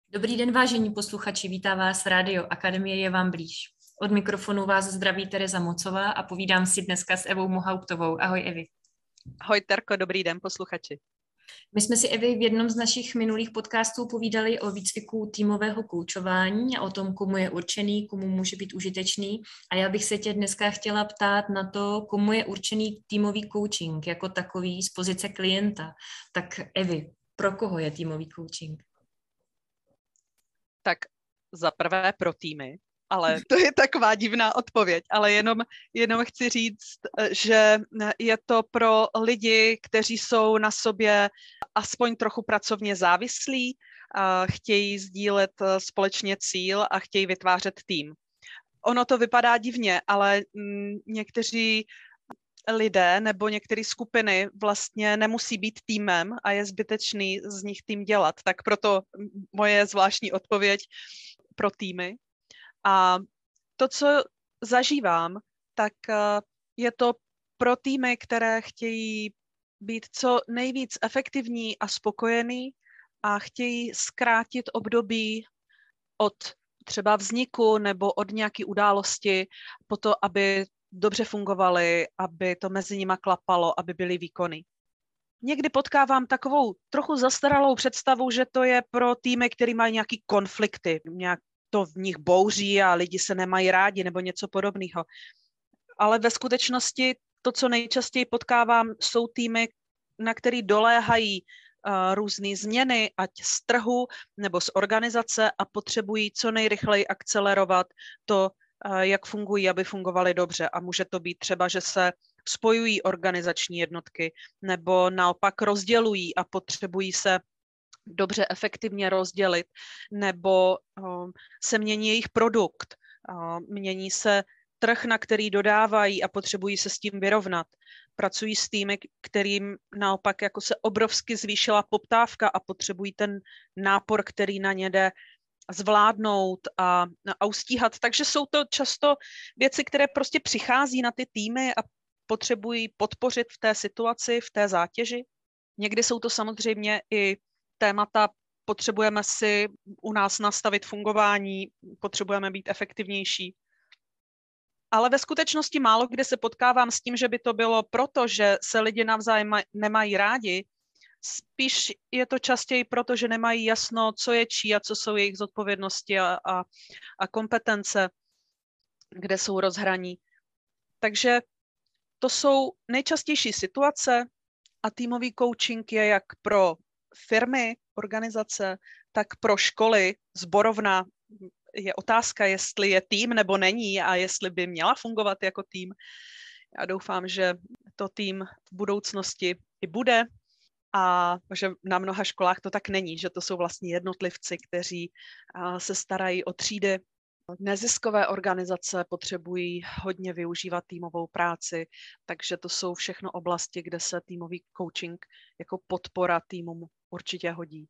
Dobrý den, vážení posluchači, vítá vás Rádio Akademie je vám blíž. Od mikrofonu vás zdraví Tereza Mocová a povídám si dneska s Evou Mohauptovou. Ahoj, Evi. Ahoj, Terko, dobrý den, posluchači. My jsme si, Evi, v jednom z našich minulých podcastů povídali o výcviku týmového koučování a o tom, komu je určený, komu může být užitečný. A já bych se tě dneska chtěla ptát na to, komu je určený týmový coaching jako takový z pozice klienta. Tak, Evi, pro koho je týmový coaching? Tak za prvé pro týmy, ale to je taková divná odpověď, ale jenom chci říct, že je to pro lidi, kteří jsou na sobě aspoň trochu pracovně závislí, chtějí sdílet společně cíl a chtějí vytvářet tým. Ono to vypadá divně, ale někteří lidé nebo některé skupiny vlastně nemusí být týmem a je zbytečný z nich tým dělat. Tak proto moje zvláštní odpověď pro týmy. A to, co zažívám, tak je to pro týmy, které chtějí být co nejvíc efektivní a spokojení a chtějí zkrátit období od třeba vzniku nebo od nějaké události po to, aby dobře fungovaly, aby to mezi nima klapalo, aby byly výkony. Někdy potkávám takovou trochu zastaralou představu, že to je pro týmy, které mají nějaký konflikty, nějak to v nich bouří a lidi se nemají rádi nebo něco podobného. Ale ve skutečnosti to, co nejčastěji potkávám, jsou týmy, na který doléhají různé změny, ať z trhu nebo z organizace a potřebují co nejrychleji akcelerovat to, jak fungují, aby fungovaly dobře. A může to být třeba, že se spojují organizační jednotky nebo naopak rozdělují a potřebují se dobře efektivně rozdělit, nebo se mění jejich produkt, mění se trh, na který dodávají a potřebují se s tím vyrovnat. Pracují s týmy, kterým naopak jako se obrovsky zvýšila poptávka a potřebují ten nápor, který na ně jde, zvládnout a ustíhat. Takže jsou to často věci, které prostě přichází na ty týmy a potřebují podpořit v té situaci, v té zátěži. Někdy jsou to samozřejmě i témata, potřebujeme si u nás nastavit fungování, potřebujeme být efektivnější. Ale ve skutečnosti málo kde se potkávám s tím, že by to bylo proto, že se lidi navzájem nemají rádi. Spíš je to častěji proto, že nemají jasno, co je čí a co jsou jejich zodpovědnosti a kompetence, kde jsou rozhraní. Takže to jsou nejčastější situace a týmový coaching je jak pro firmy, organizace, tak pro školy, sborovna. Je otázka, jestli je tým nebo není a jestli by měla fungovat jako tým. Já doufám, že to tým v budoucnosti i bude a že na mnoha školách to tak není, že to jsou vlastně jednotlivci, kteří se starají o třídy. Neziskové organizace potřebují hodně využívat týmovou práci, takže to jsou všechno oblasti, kde se týmový coaching jako podpora týmům určitě hodí.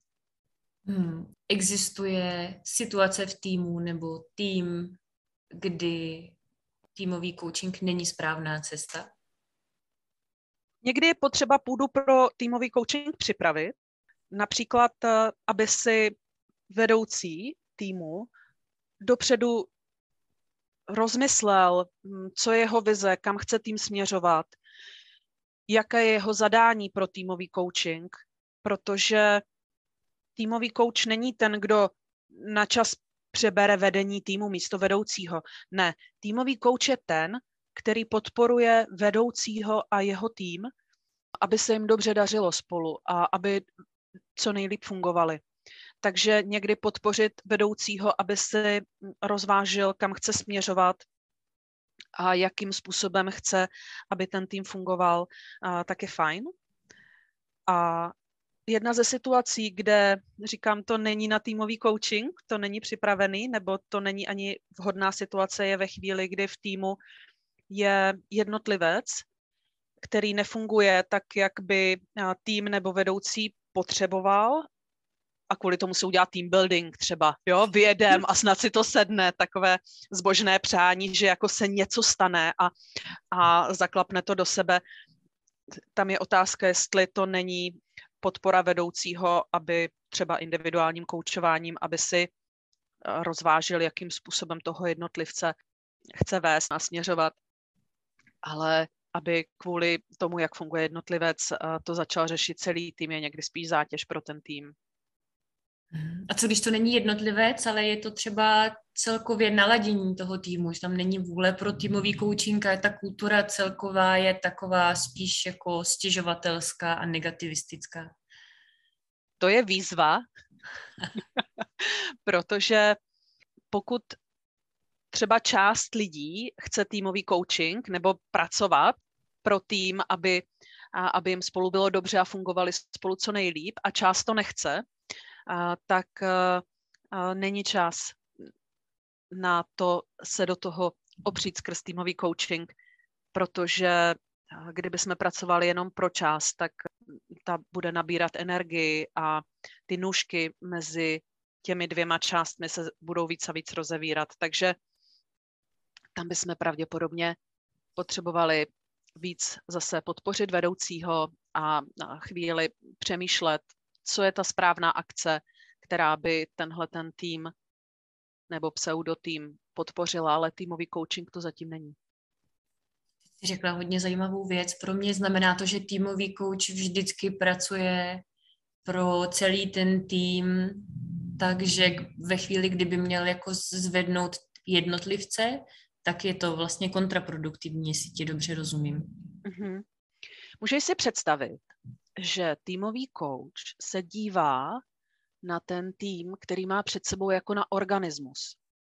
Existuje situace v týmu nebo tým, kdy týmový coaching není správná cesta? Někdy je potřeba půdu pro týmový coaching připravit. Například, aby si vedoucí týmu dopředu rozmyslel, co je jeho vize, kam chce tým směřovat, jaké je jeho zadání pro týmový coaching, protože týmový coach není ten, kdo na čas přebere vedení týmu místo vedoucího. Ne, týmový coach je ten, který podporuje vedoucího a jeho tým, aby se jim dobře dařilo spolu a aby co nejlíp fungovali. Takže někdy podpořit vedoucího, aby si rozvážil, kam chce směřovat a jakým způsobem chce, aby ten tým fungoval, tak je fajn. A jedna ze situací, kde, říkám, to není na týmový coaching, to není připravený, nebo to není ani vhodná situace, je ve chvíli, kdy v týmu je jednotlivec, který nefunguje tak, jak by tým nebo vedoucí potřeboval a kvůli tomu se udělá team building třeba, jo, vyjedem a snad si to sedne, takové zbožné přání, že jako se něco stane a zaklapne to do sebe. Tam je otázka, jestli to není podpora vedoucího, aby třeba individuálním koučováním, aby si rozvážil, jakým způsobem toho jednotlivce chce vést, nasměřovat, ale aby kvůli tomu, jak funguje jednotlivec, to začal řešit celý tým, je někdy spíš zátěž pro ten tým. A co když to není jednotlivec, ale je to třeba celkově naladění toho týmu, že tam není vůle pro týmový coaching a ta kultura celková je taková spíš jako stěžovatelská a negativistická? To je výzva, protože pokud třeba část lidí chce týmový coaching nebo pracovat pro tým, aby jim spolu bylo dobře a fungovali spolu co nejlíp, a část to nechce, tak není čas na to se do toho opřít skrz týmový coaching, protože kdyby jsme pracovali jenom pro část, tak ta bude nabírat energii a ty nůžky mezi těmi dvěma částmi se budou víc a víc rozevírat. Takže tam bychom pravděpodobně potřebovali víc zase podpořit vedoucího a na chvíli přemýšlet, co je ta správná akce, která by ten tým nebo pseudotým podpořila, ale týmový coaching to zatím není. Jsi řekla hodně zajímavou věc. Pro mě znamená to, že týmový coach vždycky pracuje pro celý ten tým, takže ve chvíli, kdyby měl jako zvednout jednotlivce, tak je to vlastně kontraproduktivní, jestli ti dobře rozumím. Mm-hmm. Můžeš si představit, že týmový coach se dívá na ten tým, který má před sebou jako na organismus.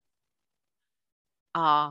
A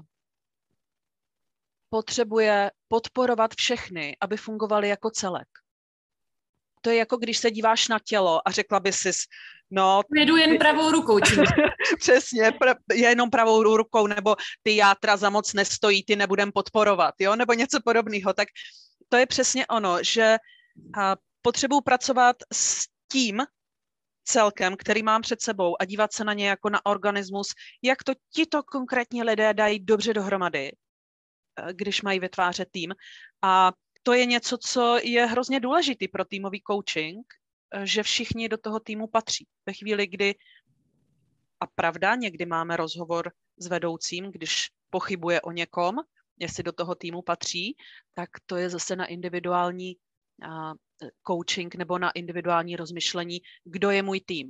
potřebuje podporovat všechny, aby fungovali jako celek. To je jako když se díváš na tělo a řekla by si, no... Jedu jen pravou rukou. Přesně, jenom pravou rukou, nebo ty játra za moc nestojí, ty nebudem podporovat, jo, nebo něco podobného. Tak to je přesně ono, že potřebuji pracovat s tím celkem, který mám před sebou a dívat se na ně jako na organismus, jak to tito konkrétní lidé dají dobře dohromady, když mají vytvářet tým. A to je něco, co je hrozně důležitý pro týmový coaching, že všichni do toho týmu patří. Ve chvíli, kdy, a pravda, někdy máme rozhovor s vedoucím, když pochybuje o někom, jestli do toho týmu patří, tak to je zase na individuální coaching nebo na individuální rozmyšlení, kdo je můj tým.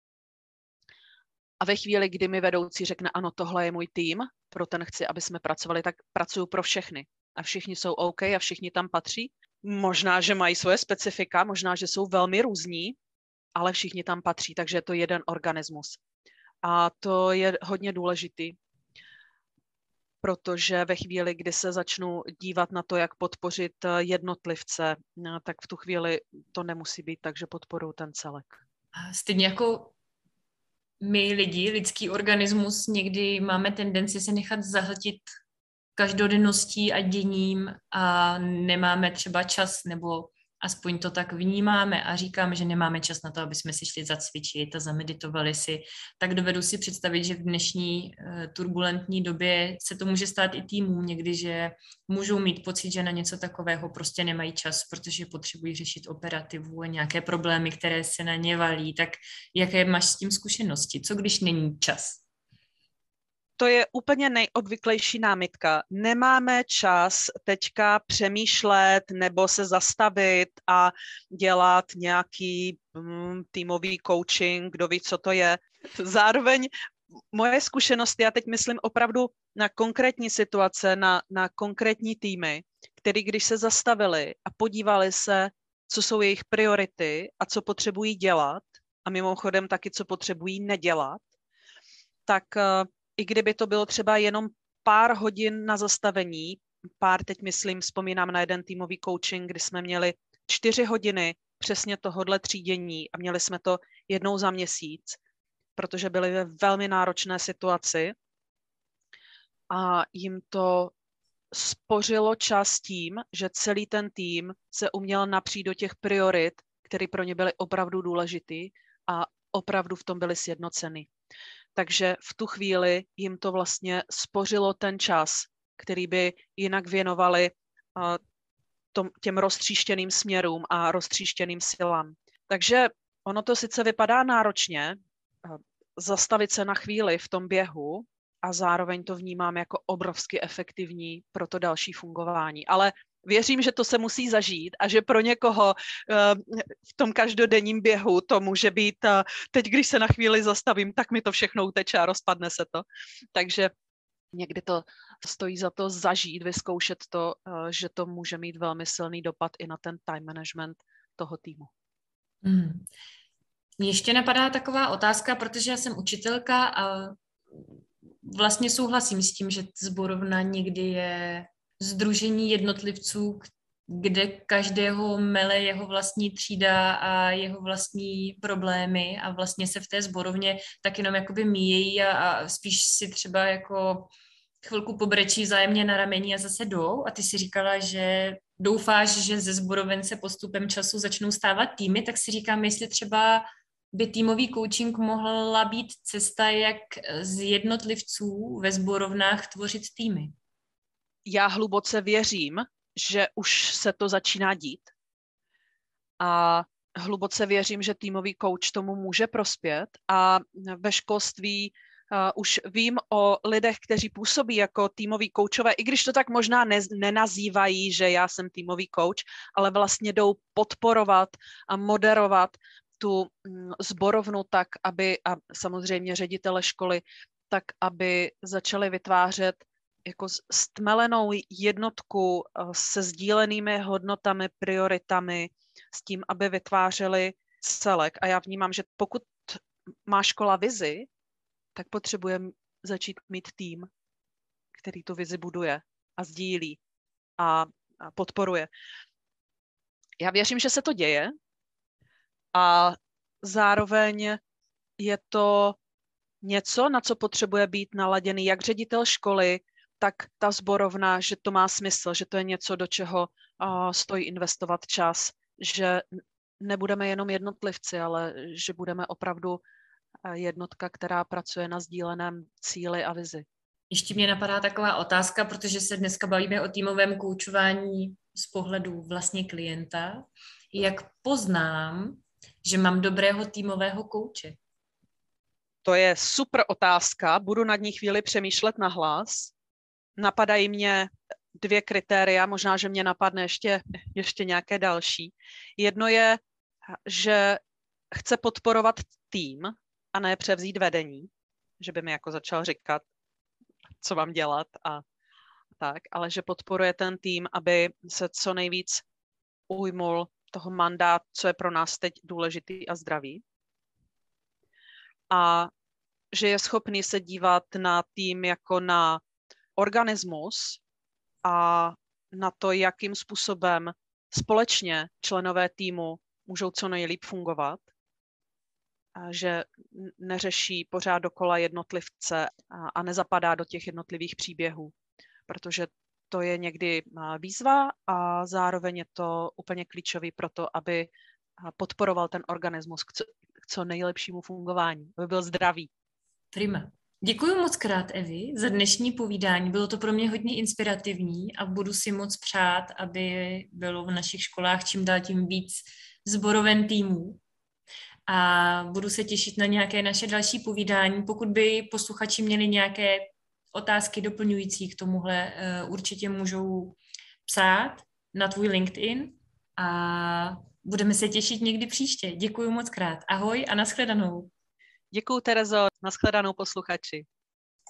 A ve chvíli, kdy mi vedoucí řekne, ano, tohle je můj tým, pro ten chci, aby jsme pracovali, tak pracuju pro všechny. A všichni jsou OK a všichni tam patří. Možná, že mají svoje specifika, možná, že jsou velmi různí, ale všichni tam patří, takže je to jeden organismus. A to je hodně důležitý, protože ve chvíli, kdy se začnu dívat na to, jak podpořit jednotlivce, tak v tu chvíli to nemusí být tak, že podporuji ten celek. Stejně jako my lidi, lidský organismus, někdy máme tendenci se nechat zahltit každodenností a děním a nemáme třeba čas, nebo aspoň to tak vnímáme a říkáme, že nemáme čas na to, aby jsme si šli zacvičit a zameditovali si, tak dovedu si představit, že v dnešní turbulentní době se to může stát i týmům někdy, že můžou mít pocit, že na něco takového prostě nemají čas, protože potřebují řešit operativu a nějaké problémy, které se na ně valí. Tak jaké máš s tím zkušenosti? Co když není čas? To je úplně nejobvyklejší námitka. Nemáme čas teďka přemýšlet nebo se zastavit a dělat nějaký týmový coaching, kdo ví, co to je. Zároveň moje zkušenosti, já teď myslím opravdu na konkrétní situace, na konkrétní týmy, který když se zastavili a podívali se, co jsou jejich priority a co potřebují dělat, a mimochodem taky, co potřebují nedělat, tak i kdyby to bylo třeba jenom pár hodin na zastavení, teď myslím, vzpomínám na jeden týmový coaching, kdy jsme měli 4 hodiny přesně tohodle třídění a měli jsme to jednou za měsíc, protože byli ve velmi náročné situaci a jim to spořilo čas tím, že celý ten tým se uměl napřít do těch priorit, které pro ně byly opravdu důležitý a opravdu v tom byli sjednoceni. Takže v tu chvíli jim to vlastně spořilo ten čas, který by jinak věnovali těm roztříštěným směrům a roztříštěným silám. Takže ono to sice vypadá náročně, zastavit se na chvíli v tom běhu a zároveň to vnímám jako obrovsky efektivní pro to další fungování. Ale věřím, že to se musí zažít a že pro někoho v tom každodenním běhu to může být, teď když se na chvíli zastavím, tak mi to všechno uteče a rozpadne se to. Takže někdy to stojí za to zažít, vyzkoušet to, že to může mít velmi silný dopad i na ten time management toho týmu. Mně ještě napadá taková otázka, protože já jsem učitelka a vlastně souhlasím s tím, že sborovna někdy je sdružení jednotlivců, kde každého mele jeho vlastní třída a jeho vlastní problémy a vlastně se v té sborovně tak jenom jakoby míjejí a spíš si třeba jako chvilku pobrečí vzájemně na rameni a zase jdou. A ty si říkala, že doufáš, že ze sboroven se postupem času začnou stávat týmy, tak si říkám, jestli třeba by týmový coaching mohla být cesta, jak z jednotlivců ve sborovnách tvořit týmy. Já hluboce věřím, že už se to začíná dít. A hluboce věřím, že týmový coach tomu může prospět. A ve školství už vím o lidech, kteří působí jako týmoví koučové, i když to tak možná nenazývají, že já jsem týmový kouč, ale vlastně jdou podporovat a moderovat tu sborovnu tak, aby, a samozřejmě ředitele školy, tak, aby začali vytvářet jako stmelenou jednotku se sdílenými hodnotami, prioritami, s tím, aby vytvářeli celek. A já vnímám, že pokud má škola vizi, tak potřebujeme začít mít tým, který tu vizi buduje a sdílí a podporuje. Já věřím, že se to děje a zároveň je to něco, na co potřebuje být naladěný jak ředitel školy, tak ta sborovna, že to má smysl, že to je něco, do čeho stojí investovat čas, že nebudeme jenom jednotlivci, ale že budeme opravdu jednotka, která pracuje na sdíleném cíli a vizi. Ještě mě napadá taková otázka, protože se dneska bavíme o týmovém koučování z pohledu vlastně klienta. Jak poznám, že mám dobrého týmového kouče? To je super otázka, budu nad ní chvíli přemýšlet nahlas. Napadají mě 2 kritéria, možná, že mě napadne ještě nějaké další. Jedno je, že chce podporovat tým a ne převzít vedení, že by mi jako začal říkat, co mám dělat a tak, ale že podporuje ten tým, aby se co nejvíc ujmul toho mandátu, co je pro nás teď důležitý a zdravý. A že je schopný se dívat na tým jako na organismus a na to, jakým způsobem společně členové týmu můžou co nejlíp fungovat. A že neřeší pořád dokola jednotlivce a nezapadá do těch jednotlivých příběhů, protože to je někdy výzva a zároveň je to úplně klíčový pro to, aby podporoval ten organismus k co nejlepšímu fungování, aby byl zdravý. Prima. Děkuji moc krát, Evi, za dnešní povídání. Bylo to pro mě hodně inspirativní a budu si moc přát, aby bylo v našich školách čím dál tím víc sboroven týmů. A budu se těšit na nějaké naše další povídání. Pokud by posluchači měli nějaké otázky doplňující k tomuhle, určitě můžou psát na tvůj LinkedIn a budeme se těšit někdy příště. Děkuji moc krát. Ahoj a nashledanou. Děkuji, Terezo. Nashledanou, posluchači.